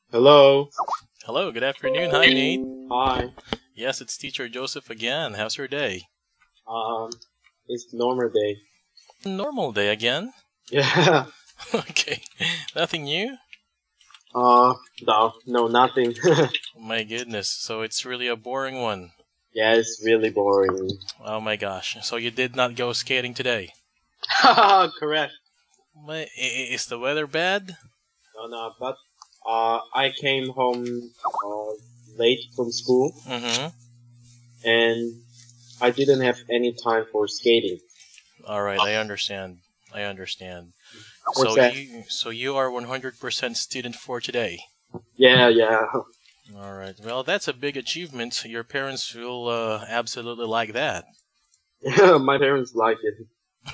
Hello. Hello, good afternoon. Hi, Nate. Hi. Yes, it's teacher Joseph again. How's your day? Um, it's normal day. Normal day again. Yeah. Okay, nothing new? No, nothing. My goodness, so it's really a boring one. Yeah, it's really boring. Oh my gosh, so you did not go skating today? Correct. Is the weather bad? No, but I came home late from school Mm-hmm. and I didn't have any time for skating. Alright, I understand. I understand. What's So that? you are 100% student for today. Yeah. Alright, well that's a big achievement. Your parents will absolutely like that. Yeah. My parents like it.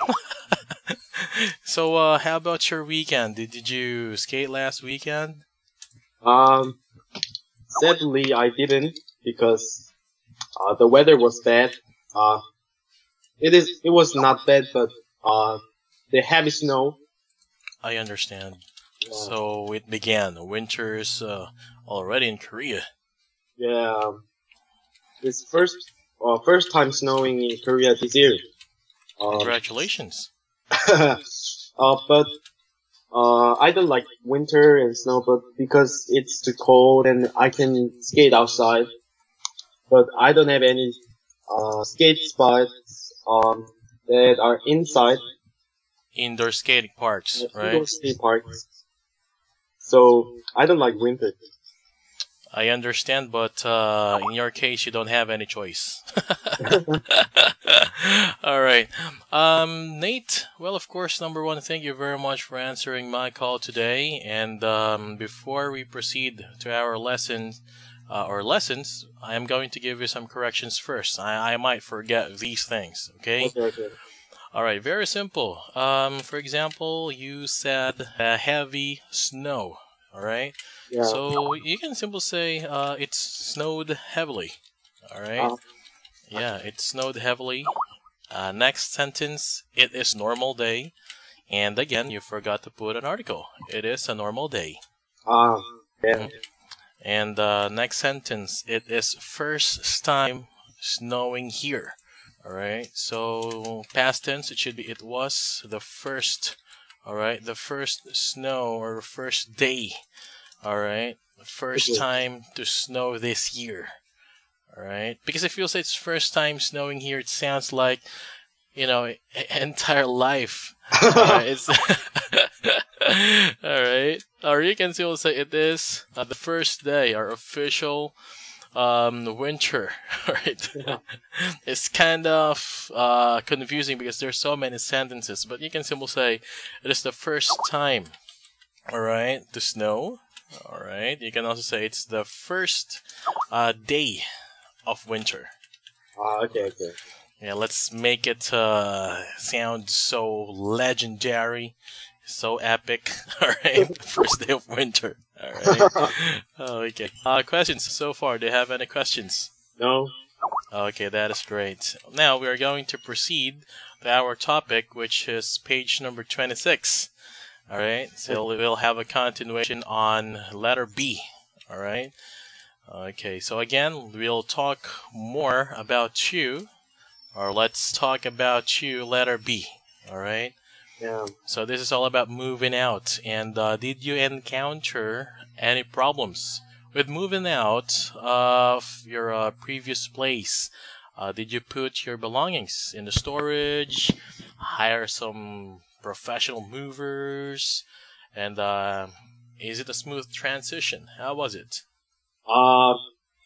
So, how about your weekend? Did you skate last weekend? Um, Sadly, I didn't because the weather was bad. Uh, it was not bad, but uh, the heavy snow. I understand. Yeah, So it began. Winter's already in Korea. yeah. It's first time snowing in Korea this year. Um, Congratulations. but I don't like winter and snow, but because it's too cold and I can skate outside, but I don't have any skate spots that are inside Indoor skating parks, right? indoor skate parks. So I don't like winter. I understand, but in your case, you don't have any choice. All right. Nate, well, of course, number one, thank you very much for answering my call today. And before we proceed to our lessons, I am going to give you some corrections first. I might forget these things, okay? Okay. All right, very simple. For example, you said heavy snow. All right, Yeah. so you can simply say it snowed heavily. All right, Uh, yeah, it snowed heavily. Next sentence, it is normal day. And again, you forgot to put an article. It is a normal day. uh, yeah. Mhm. And next sentence, it is first time snowing here. All right. So past tense, it should be it was the first. All right, the first snow or first day. All right, first Okay. time to snow this year. All right, because if you say it's first time snowing here, it sounds like entire life. All right, it's all right. Or you can still say it is the first day, our official winter. All right. Yeah. It's kind of confusing because there's so many sentences, but you can simply say it is the first time. All right, to snow. All right. You can also say it's the first day of winter. Okay. Yeah, let's make it sound so legendary, so epic. All right, first day of winter. All right. Oh, okay. Questions so far? Do you have any questions? No. Okay, that is great. Now we are going to proceed to our topic, which is page number 26. All right. So Okay. we'll have a continuation on letter B. All right. Okay. So again, we'll talk more about you. Or let's talk about you, letter B. All right. Yeah. So this is all about moving out. And did you encounter any problems with moving out of your previous place? Did you put your belongings in the storage? Hire some professional movers? And is it a smooth transition? How was it? Uh,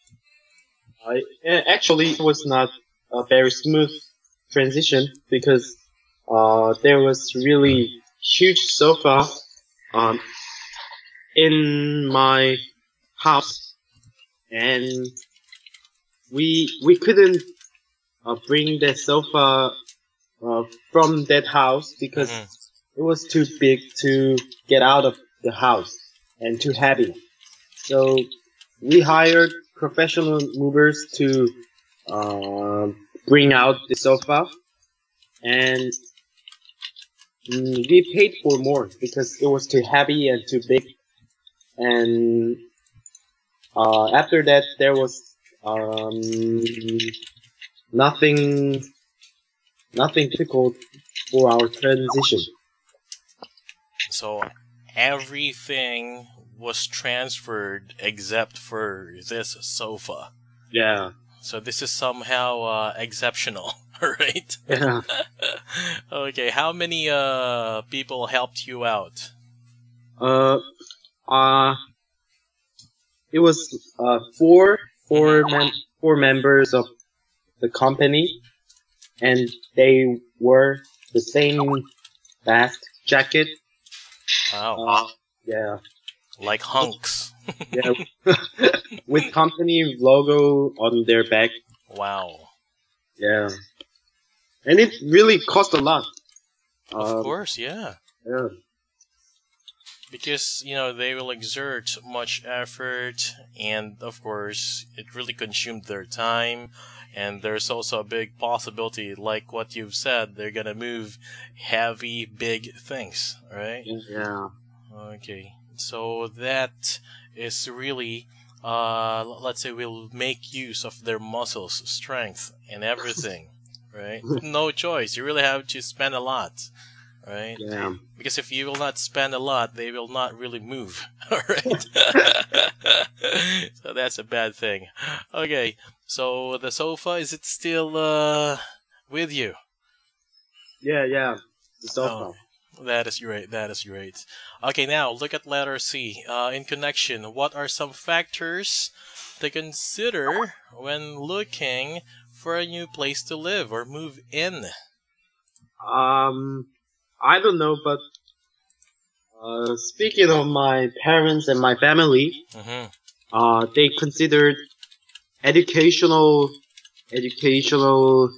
Actually, it was not a very smooth transition because there was really huge sofa um, in my house, and we couldn't bring the sofa from that house because Hmm. it was too big to get out of the house and too heavy. So we hired professional movers to uh, bring out the sofa, and we paid for more because it was too heavy and too big. And After that, there was nothing nothing difficult for our transition. So everything was transferred except for this sofa. Yeah, So this is somehow exceptional, right? yeah. Okay, how many people helped you out? Uh, uh, it was four Mm-hmm. four members of the company, and they were the same vest jacket. Wow, Uh, yeah, like hunks. yeah, with company logo on their back. Wow. Yeah, and it really cost a lot. Of Um, course, yeah. yeah, Because, they will exert much effort, and of course, it really consumed their time. And there's also a big possibility, like what you've said, they're gonna move heavy, big things, right? yeah, Okay, so that is really, let's say, we'll make use of their muscles, strength, and everything, right? No choice. You really have to spend a lot, right? yeah. Because if you will not spend a lot, they will not really move. All right. So that's a bad thing. Okay. So the sofa, is it still with you? Yeah, yeah. The Oh, sofa. that is great. That is great. Okay, now look at letter C. In connection, what are some factors to consider when looking for a new place to live or move in? Um, I don't know, but speaking of my parents and my family, Mm-hmm. they considered educational educational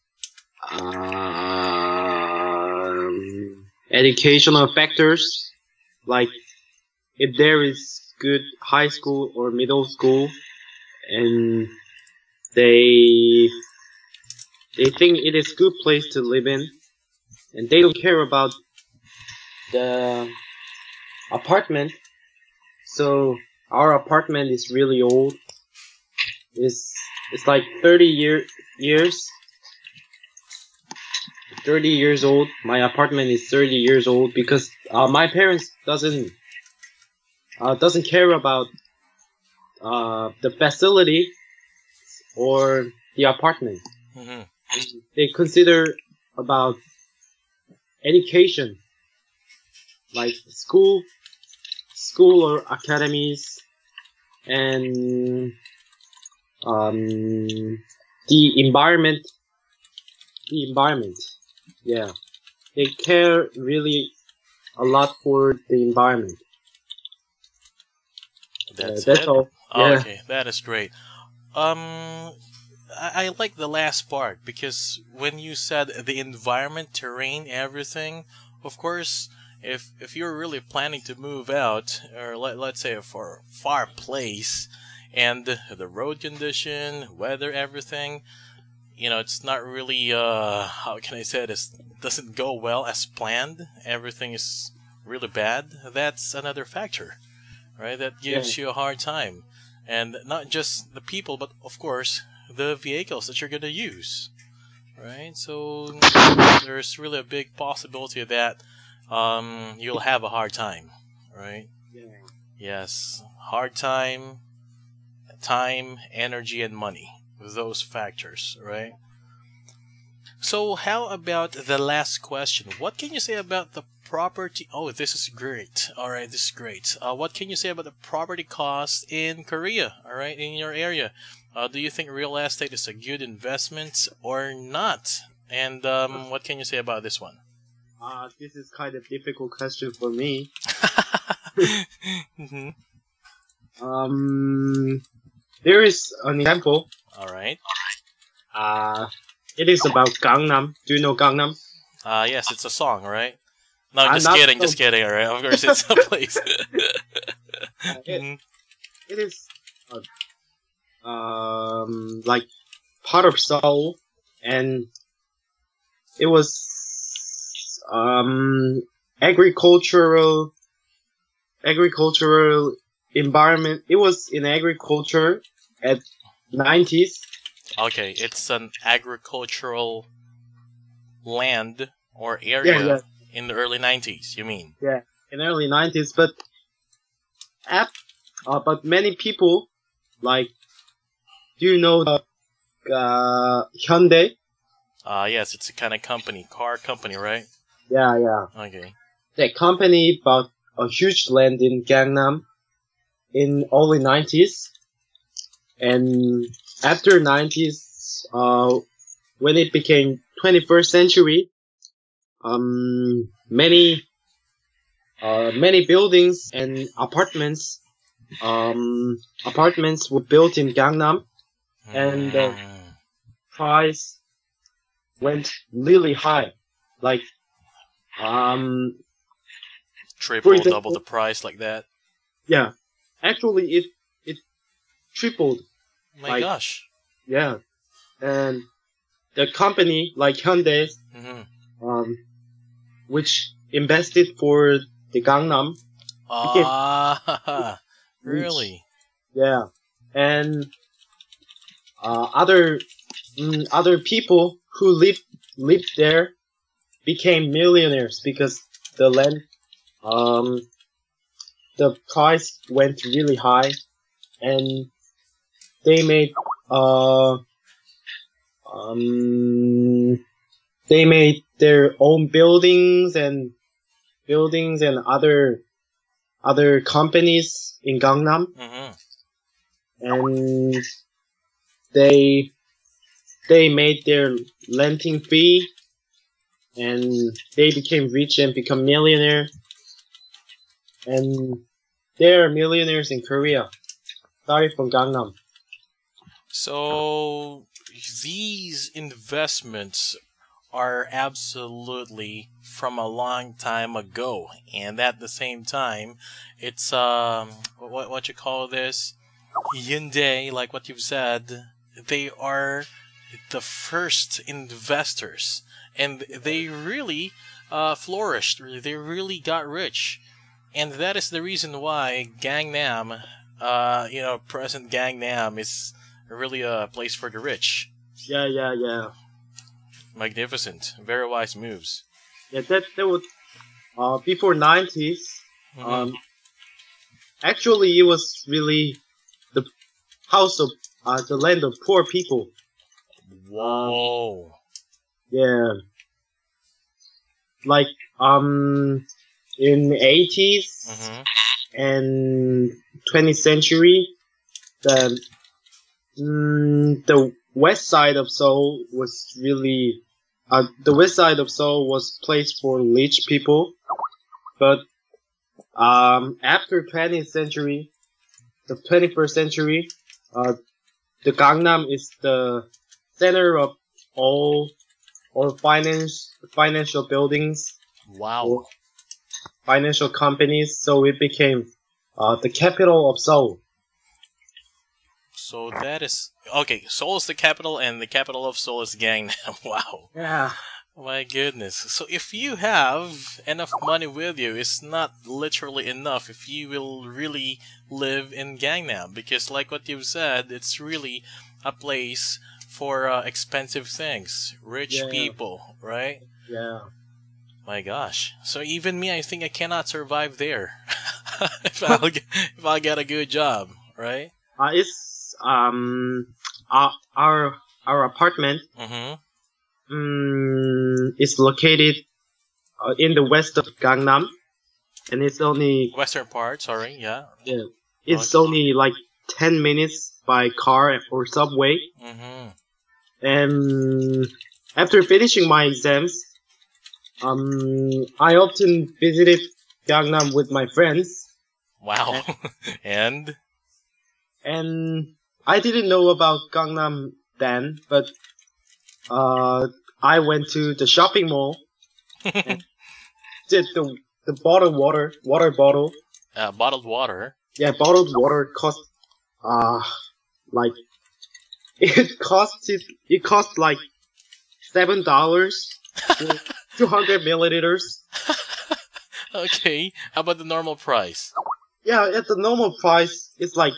educational factors, like if there is good high school or middle school, and they they think it is good place to live in, and they don't care about the apartment. So our apartment is really old. It's like 30 years 30 years old. My apartment is 30 years old because my parents doesn't care about the facility or the apartment. Mm-hmm. They consider about education, like school or academies, and the environment. The environment, yeah. They care really a lot for the environment. Yeah, That's that's it. all. Yeah. Okay, that is great. Um, I like the last part because when you said the environment, terrain, everything, of course, if you're really planning to move out, or let's say for a far place, and the road condition, weather, everything, it's not really how can I say this, doesn't go well as planned. Everything is really bad. That's another factor, right? That Yeah. gives you a hard time. And not just the people, but of course, the vehicles that you're going to use, right? So there's really a big possibility that you'll have a hard time, right? Yeah. Yes, hard time, energy, and money. Those factors, right? So, how about the last question? What can you say about the property? Oh, this is great. All right, this is great. What can you say about the property cost in Korea? All right, in your area, do you think real estate is a good investment or not? And what can you say about this one? This is kind of difficult question for me. Hmm. Um, there is an example. All right. Uh, it is about Gangnam. Do you know Gangnam? Yes, it's a song, right? No, just Not kidding, so. just kidding. All right, of course it's a place. It Mhm. it is like part of Seoul, and it was agricultural agricultural environment. It was in agriculture at 90s. Okay, it's an agricultural land or Yeah, yeah, area in the early 90s, you mean? yeah, in early 90s. App, but many people like, do you know the Hyundai? Yes, it's a kind of company, car company, right? Yeah, yeah. Okay. That company bought a huge land in Gangnam in early 90s, and after 90s, when it became 21st century, many many buildings and apartments were built in Gangnam, and the Mm, price went really high. Like, for triple, double example, the price like that. yeah, actually it tripled. My Like, gosh. yeah, and the company like Hyundai, Hmm. um, which invested for the Gangnam, became Ah, rich. really? Yeah, and other other people who lived there became millionaires because the land um the price went really high, and they made uh um they made their own buildings and other companies in Gangnam, Hmm. and they they made their renting fee, and they became rich and become millionaire, and they're millionaires in Korea started from Gangnam. So these investments are absolutely from a long time ago, and at the same time, it's what you call this Hyundai, like what you've said, they are the first investors, and they really flourished. They really got rich, and that is the reason why Gangnam, present Gangnam is really a place for the rich. Yeah, yeah, yeah, Magnificent, very wise moves. yeah. That was before 90s. Hmm. Um, actually, it was really the house of the land of poor people. Um, Whoa. yeah, like in 80s Hmm. and 20th century, the the west side of Seoul was really the west side of Seoul was place for rich people, but after 20th century, the 21st century, uh, the Gangnam is the center of all financial buildings or Wow. financial companies, so it became the capital of Seoul. So that is okay. Seoul is the capital, and the capital of Seoul is Gangnam. Wow. Yeah, My goodness. So if you have enough money with you, it's not literally enough if you will really live in Gangnam, because like what you've said, it's really a place for expensive things, rich yeah, people, right? yeah. My gosh. So even me, I think I cannot survive there if I'll get a good job, right? It's our our apartment Mm-hmm. is located in the west of Gangnam, and Western part, sorry, yeah. yeah, it's Okay. only like 10 minutes by car or subway. Mm-hmm. And after finishing my exams, I often visited Gangnam with my friends, Wow. and, And and I didn't know about Gangnam then, but uh, I went to the shopping mall and did the bottled water bottle. bottled water. Yeah, bottled water cost uh like it cost like $7 for 200 milliliters. Okay. How about the normal price? Yeah, at the normal price, it's like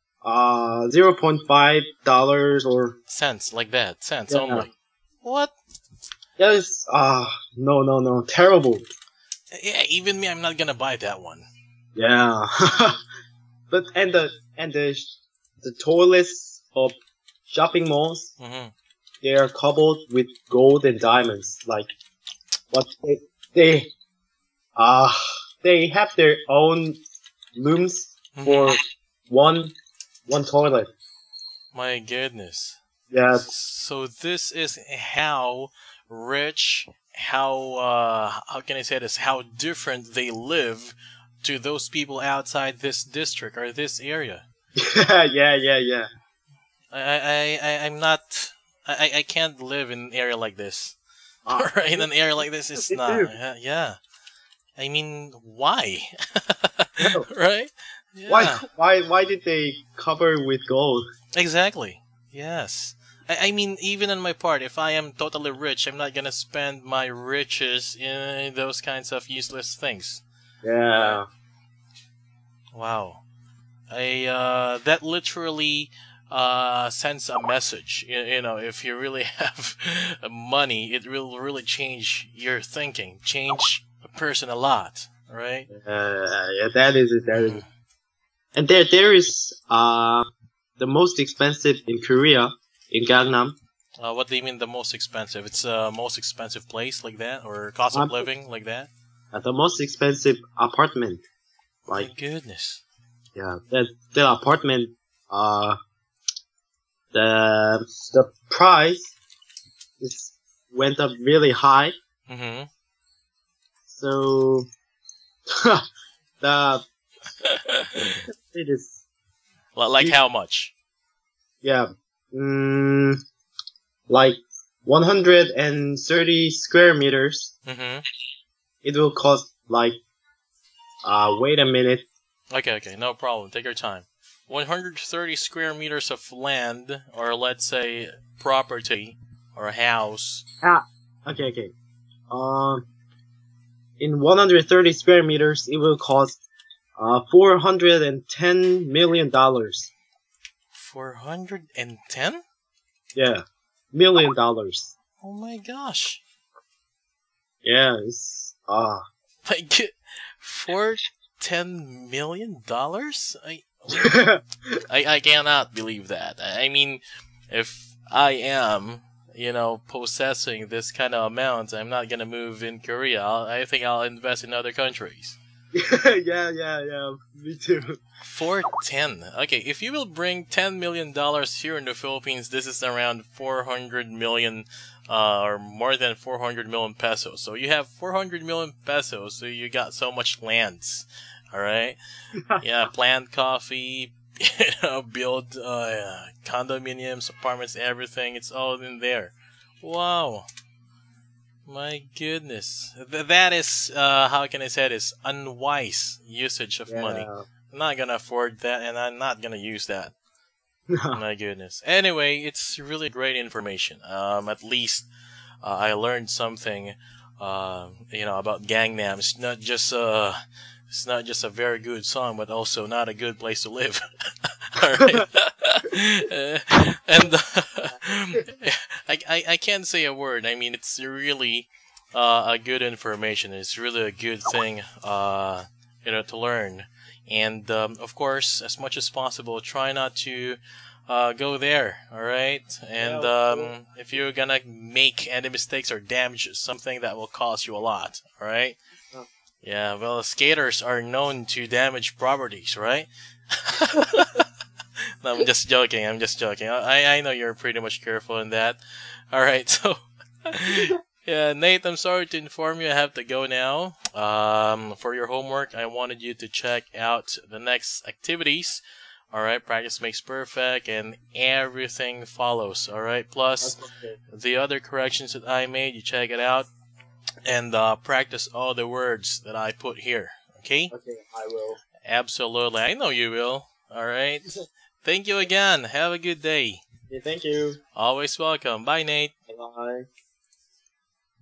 $0.5 or Cents like that. Cents yeah. only. What? That is no terrible. Yeah, even me, I'm not gonna buy that one. Yeah. But and the toilets of shopping malls, Hmm. they are covered with gold and diamonds. Like what they uh they have their own rooms Hmm. for one one toilet. My goodness. Yeah. So this is how rich, how can I say this? How different they live to those people outside this district or this area. Yeah. I'm not. I can't live in an area like this. Right, in Me, an area like this, it's me too. not. Yeah. I mean, why? Yeah. Right? Why Yeah. why did they cover with gold? Exactly. Yes. I mean, even on my part, if I am totally rich, I'm not gonna spend my riches in those kinds of useless things. Right? Yeah. Wow. That literally sends a message. You know, if you really have money, it will really change your thinking, change a person a lot. Right? Yeah, that is it. That is Hmm. it. And there is the most expensive in Korea in Gangnam. What do you mean the most expensive? It's the most expensive place like that, or cost of Um, living like that? the most expensive apartment. My Like goodness. yeah, that apartment. Uh, the price is went up really high. Mm-hmm. So the it is Like how much? yeah. Mm, like 130 square meters. Mm-hmm. It will cost like wait a minute. Okay, no problem. Take your time. 130 square meters of land, or let's say property, or a house. Ah, okay. Um, in 130 square meters, it will cost 410 million dollars. 410? Yeah, $1 million. Oh my gosh. Yeah, it's Like, $410 million? I cannot believe that. I mean, if I am, possessing this kind of amount, I'm not gonna move in Korea. I think I'll invest in other countries. yeah. Me too. 410. Okay, if you will bring $10 million here in the Philippines, this is around 400 million, or more than 400 million pesos. So you have 400 million pesos, so you got so much lands. All right. Yeah, plant coffee, build condominiums, apartments, everything. It's all in there. Wow, my goodness. That is, how can I say this? Unwise usage of money. Yeah. I'm not gonna afford that, and I'm not gonna use that. My goodness. Anyway, it's really great information. At least I learned something, about Gangnam. It's not just a very good song, but also not a good place to live. All right. And I can't say a word. I mean, it's really a good information. It's really a good thing, to learn. And of course, as much as possible, try not to go there. All right. Yeah, And of course. if you're gonna make any mistakes or damage something, that will cost you a lot. All right. Uh, Yeah. Well, skaters are known to damage properties, right? No, I'm just joking. I'm just joking. I know you're pretty much careful in that. All right, so yeah, Nate, I'm sorry to inform you. I have to go now. For your homework, I wanted you to check out the next activities. All right, practice makes perfect, and everything follows. All right, plus okay. the other corrections that I made, you check it out and practice all the words that I put here. Okay? Okay, I will. Absolutely. I know you will. All right. Thank you again. Have a good day. Okay, thank you. Always welcome. Bye, Nate. Bye.